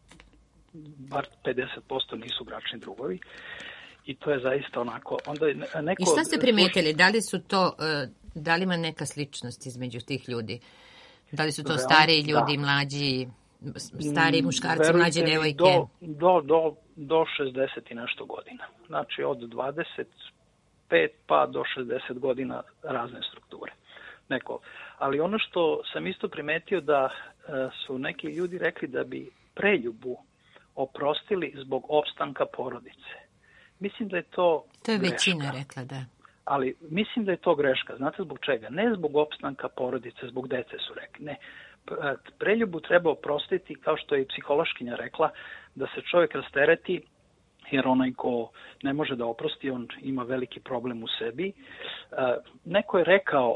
bar pedeset posto nisu bračni drugovi i to je zaista onako. Onda neko... I šta ste primetili? Da li su to, da li ima neka sličnost između tih ljudi? Da li su to stariji ljudi, da. Mlađi, stariji muškarci, verujte, mlađe devojke? Do, do, do, do šezdeset i nešto godina. Znači od dvadeset pet pa do šezdeset godina razne strukture. Neko. Ali ono što sam isto primetio da su neki ljudi rekli da bi preljubu oprostili zbog opstanka porodice. Mislim da je to To je greška. Većina rekla, da. Ali mislim da je to greška. Znate zbog čega? Ne zbog opstanka porodice, zbog dece su rekli. Ne. Preljubu treba oprostiti, kao što je i psihološkinja rekla, da se čovjek rastereti, jer onaj ko ne može da oprosti, on ima veliki problem u sebi. Neko je rekao,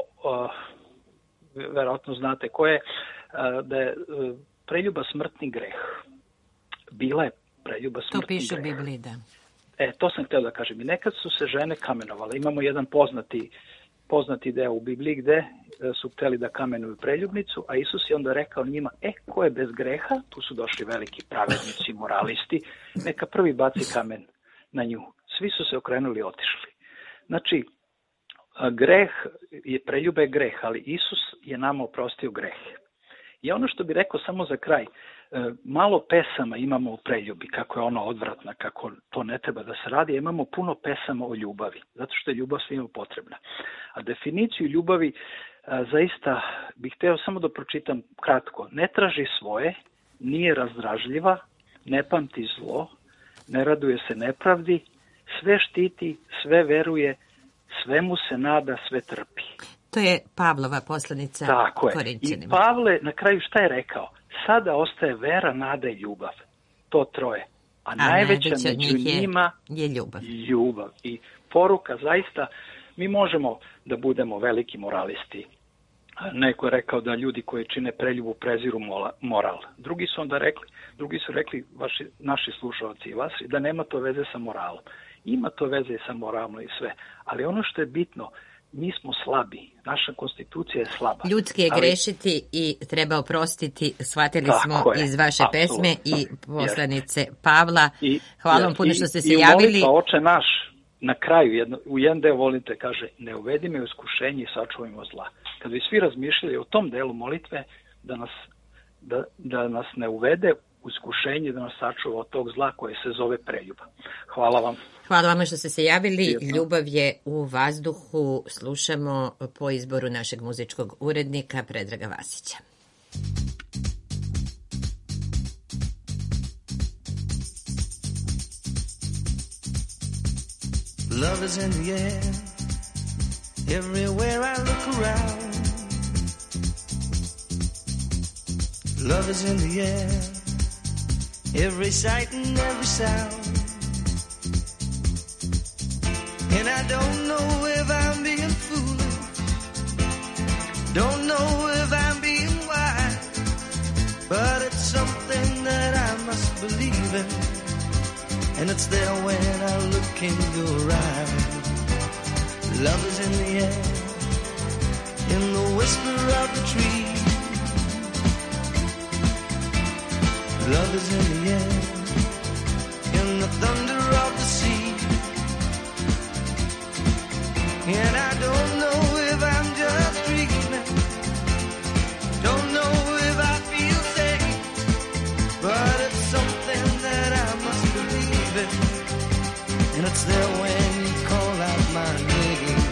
verovatno znate ko je, da je preljuba smrtni greh. Bila je preljuba smrtni greh. To piše u Bibliji, da. E, to sam htio da kažem. I nekad su se žene kamenovale. Imamo jedan poznati, poznati deo u Bibliji gde su hteli da kamenuju preljubnicu, a Isus je onda rekao njima, e, ko je bez greha, tu su došli veliki pravednici, moralisti, neka prvi baci kamen na nju. Svi su se okrenuli i otišli. Znači, greh, je preljube greh, ali Isus je nama oprostio grehe. I ono što bih rekao samo za kraj, malo pesama imamo u preljubi, kako je ona odvratna, kako to ne treba da se radi, a imamo puno pesama o ljubavi, zato što je ljubav svima potrebna. A definiciju ljubavi zaista bih hteo samo da pročitam kratko. Ne traži svoje, nije razdražljiva, ne pamti zlo, ne raduje se nepravdi, sve štiti, sve veruje, svemu se nada, sve trpi. To je Pavlova poslanica Tako je. Korinćanima. I Pavle na kraju šta je rekao? Sada ostaje vera, nada i ljubav. To troje. A, A najveća među njih je, njima je ljubav. ljubav. I poruka zaista, mi možemo da budemo veliki moralisti. Neko je rekao da ljudi koji čine preljubu preziru moral. Drugi su onda rekli, drugi su rekli vaši, naši slušalci i vas, da nema to veze sa moralom. Ima to veze sa moralom i sve. Ali ono što je bitno, mi smo slabi. Naša konstitucija je slaba. Ljudski je ali... grešiti i treba oprostiti. Shvatili Tako smo je, iz vaše apsolutno. pesme i poslanice Pavla. I, Hvala vam puno što ste se i javili. I molitva Oče naš, na kraju, jedno, u jedan deo volite, kaže, ne uvedi me u iskušenje i sačuvajmo od zla. Kad bi svi razmišljali o tom delu molitve, da nas, da, da nas ne uvede u iskušenje, da nas sačuva od tog zla koje se zove preljuba. Hvala vam. Hvala vam što ste se javili. Prijetno. Ljubav je u vazduhu. Slušamo po izboru našeg muzičkog urednika Predraga Vasića. Love is in the air, everywhere I look around. Love is in the air, every sight and every sound. And I don't know if I'm being foolish, don't know if I'm being wise, but it's something that I must believe in. And it's there when I look in your eyes. Love is in the air, in the whisper of the tree. Love is in the air, in the thunder of the sea. And I don't know if I'm just dreaming, don't know if I feel safe, but it's something that I must believe in. And it's there when you call out my name.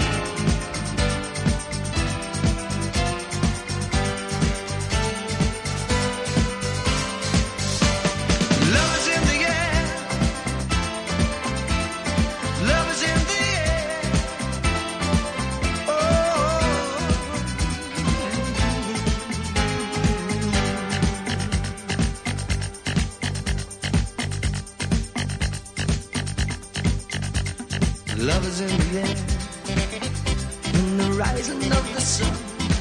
Love is in the air, love is in the air. Oh, love is in the air, in the rising of the sun.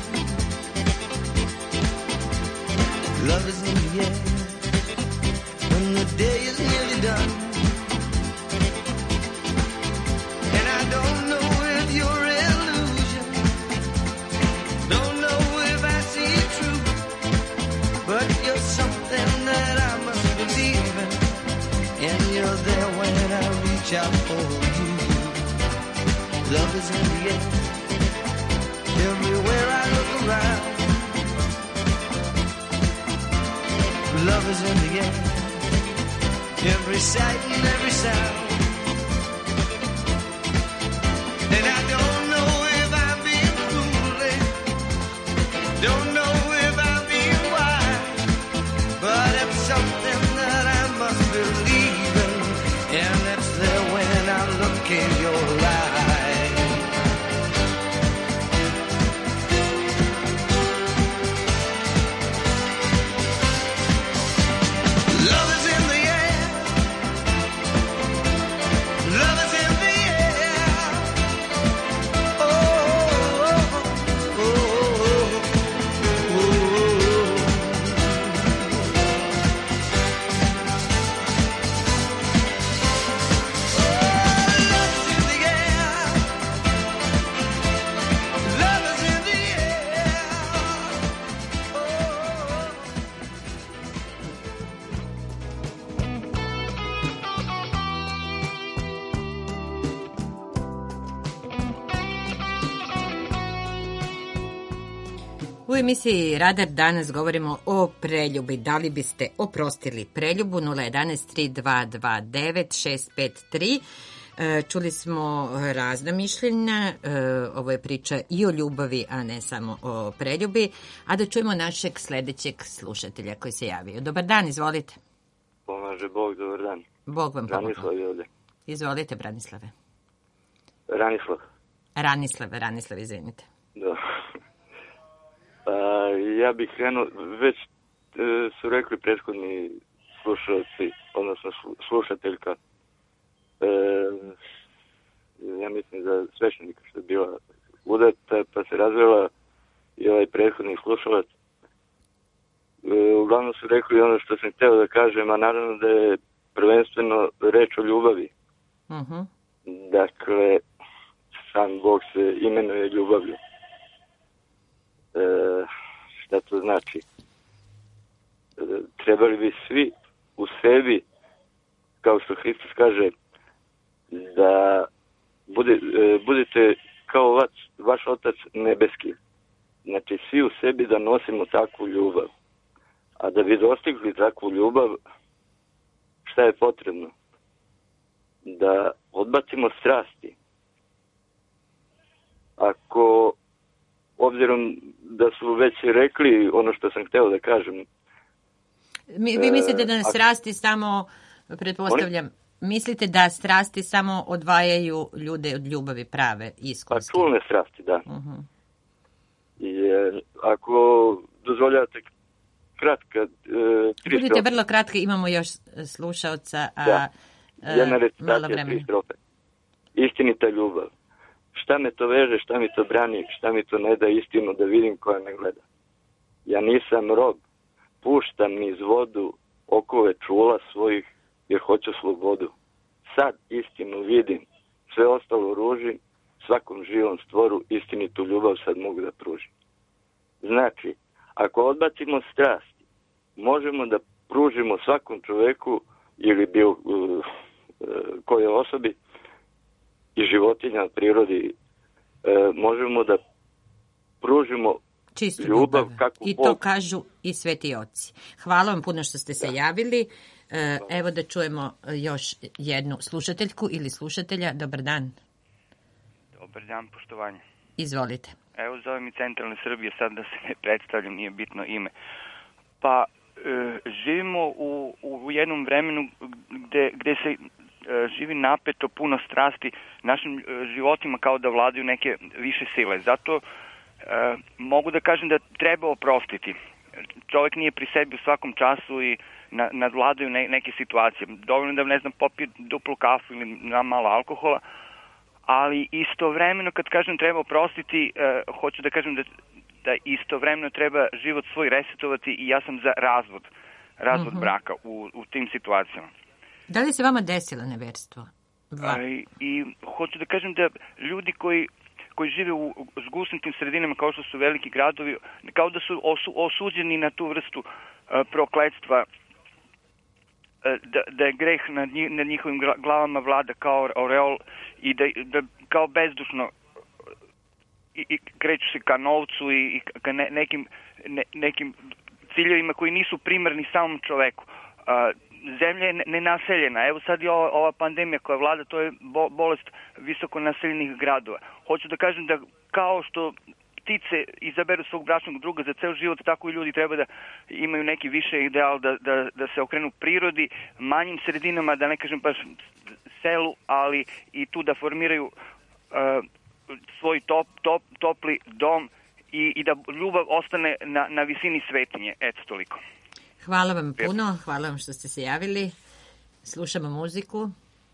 Love is in the air, when the day is nearly done. And I don't know if you're illusion, don't know if I see it true, but you're something that I must believe in. And you're there when I reach out for you. Love is in the air, everywhere I look around. Love is in the air, every sight and every sound. And I don't know if I'm being foolish, don't know if I'm being wise, but it's something that I must believe in. And it's there when I look in your eyes. Love is in the air, love is in the air. Oh, oh, oh, oh, oh. Love is in the air, U emisiji Radar danas govorimo o preljubi. Da li biste oprostili preljubu? nula jedanaest tri dva dva devet šest pet tri. Čuli smo razna mišljenja. Ovo je priča i o ljubavi, a ne samo o preljubi. A da čujemo našeg sledećeg slušatelja koji se javio. Dobar dan, izvolite. Pomaže Bog, dobar dan. Bog vam pomogao. Branislav je ovdje. Izvolite, Branislave. Ranislav. Ranislave, Ranislav, izvinite. Da. Pa, ja bih krenuo, već e, su rekli prethodni slušalci, odnosno slušateljka, e, ja mislim da sveštenika što je bila udata, pa se razvela i ovaj prethodni slušalac. E, uglavnom su rekli ono što sam hteo da kažem, a naravno da je prvenstveno reč o ljubavi. Uh-huh. Dakle, sam Bog se imenuje ljubavlju. E, šta to znači? E, trebali bi svi u sebi, kao što Hristos kaže, da bude, e, budete kao vaš, vaš Otac nebeski. Znači, svi u sebi da nosimo takvu ljubav. A da bi dostigli takvu ljubav, šta je potrebno? Da odbacimo strasti. Ako, obzirom da su već rekli ono što sam hteo da kažem... Mi, vi mislite da nas strasti samo, pretpostavljam, mislite da strasti samo odvajaju ljude od ljubavi prave, iskonske? Pa čulne strasti, da. Uh-huh. Jer ako dozvoljavate kratka... E, tri Budite strofe. vrlo kratki, imamo još slušaoca, a da. Jedna recitacija, tri strofe. Istinita ljubav. Šta me to veže, šta mi to brani, šta mi to ne da istinu da vidim koja me gleda. Ja nisam rob, puštam niz vodu okove čula svojih jer hoću slobodu. Sad istinu vidim, sve ostalo ružim, svakom živom stvoru istinitu ljubav sad mogu da pružim. Znači, ako odbacimo strasti, možemo da pružimo svakom čoveku ili bio uh, uh, koje osobi i životinja, prirodi, uh, možemo da pružimo čistu ljubav, ljubav. Kako I Bog... to kažu i sveti oci. Hvala vam puno što ste se da. javili. Evo da čujemo još jednu slušateljku ili slušatelja. Dobar dan. Dobar dan, poštovanje. Izvolite. Evo, zovem i Centralne Srbije, sad da se ne predstavljam, nije bitno ime. Pa, e, živimo u, u jednom vremenu gde, gde se e, živi napeto, puno strasti, našim e, životima kao da vladaju neke više sile. Zato e, mogu da kažem da treba oprostiti. Čovjek nije pri sebi u svakom času i na, nadvladaju ne, neke situacije. Dovoljno da, ne znam, popije duplu kafu ili na malo alkohola, ali istovremeno kad kažem treba oprostiti, eh, hoću da kažem da, da istovremeno treba život svoj resetovati i ja sam za razvod, razvod uh-huh. braka u, u tim situacijama. Da li se vama desilo neverstvo? I, I hoću da kažem da ljudi koji, koji žive u zgusnutim sredinama kao što su veliki gradovi, kao da su osu, osuđeni na tu vrstu uh, prokletstva, Da, da je greh nad, njih, nad njihovim glavama vlada kao aureol i da, da kao bezdušno i, i kreću se ka novcu i, i ka ne, nekim, ne, nekim ciljevima koji nisu primarni samom čoveku. A, zemlja je nenaseljena. Evo sad je ova, ova pandemija koja vlada, to je bo, bolest visoko naseljenih gradova. Hoću da kažem da kao što ptice izaberu svog bračnog druga za ceo život, tako i ljudi treba da imaju neki više ideal, da, da, da se okrenu prirodi, manjim sredinama, da ne kažem baš selu, ali i tu da formiraju uh, svoj top, top, topli dom i, i da ljubav ostane na, na visini svetinje. Eto, toliko. Hvala vam puno, hvala vam što ste se javili. Slušamo muziku.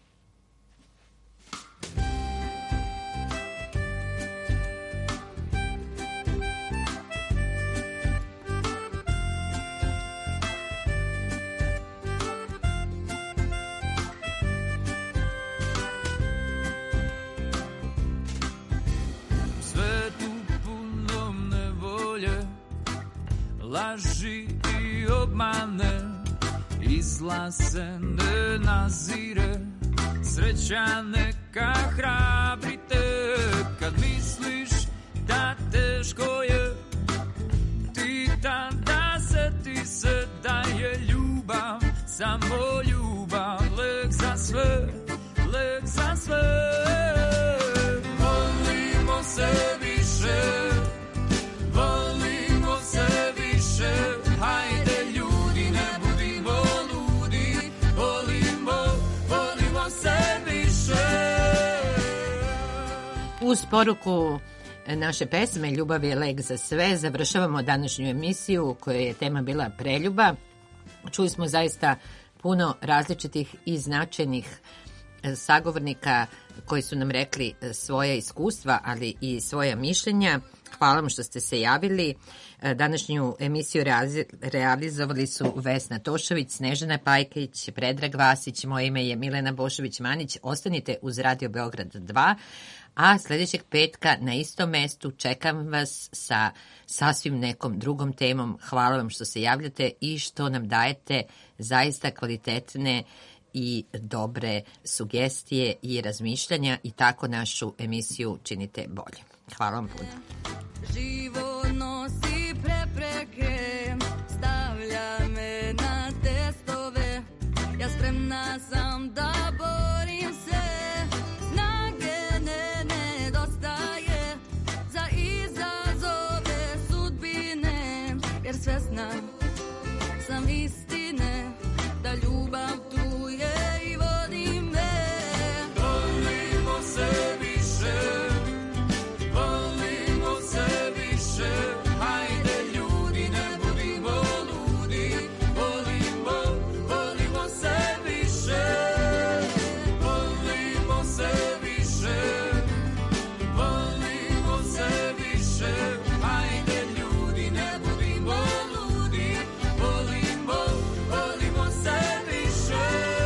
Laži i obmane, izlaz se ne nazire, sreća neka hrabrite, kad misliš da teško je, ti tada seti se da je ljubav, samo ljubav, lek za sve, lek za sve. Volimo se više, volimo se više, hajde ljudi, ne budimo ludi, volimo, volimo se više. Uz poruku naše pesme Ljubav je lek za sve završavamo današnju emisiju u kojoj je tema bila preljuba. Čuli smo zaista puno različitih i značajnih sagovornika koji su nam rekli svoja iskustva, ali i svoja mišljenja. Hvala vam što ste se javili. Današnju emisiju realizovali su Vesna Tošović, Snežana Pajkić, Predrag Vasić, moje ime je Milena Bošović-Manić. Ostanite uz Radio Beograd dva, a sljedećeg petka na istom mestu čekam vas sa sasvim nekom drugom temom. Hvala vam što se javljate i što nam dajete zaista kvalitetne i dobre sugestije i razmišljanja i tako našu emisiju činite bolje. Hvala vam puno. Život nosi prepreke, stavlja me na testove, ja spremna sam da borim se, snage ne nedostaje za izazove sudbine, jer svesna sam istine da ljubav truje i vodi me. Volimo se više, volimo se više, hajde ljudi ne budimo ludi, volimo, volimo se više, volimo se više, volimo se više, hajde ljudi ne budimo ludi, volimo, volimo se više.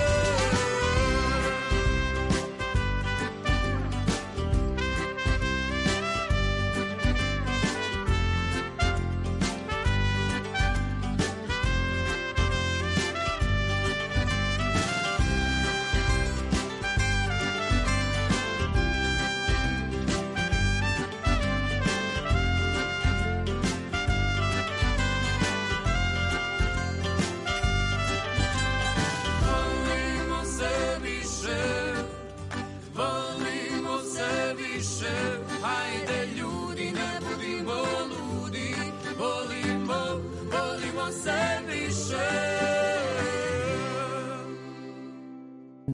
Volimo se više, volimo se više, hajde ljudi ne budimo ludi, volimo, volimo se više.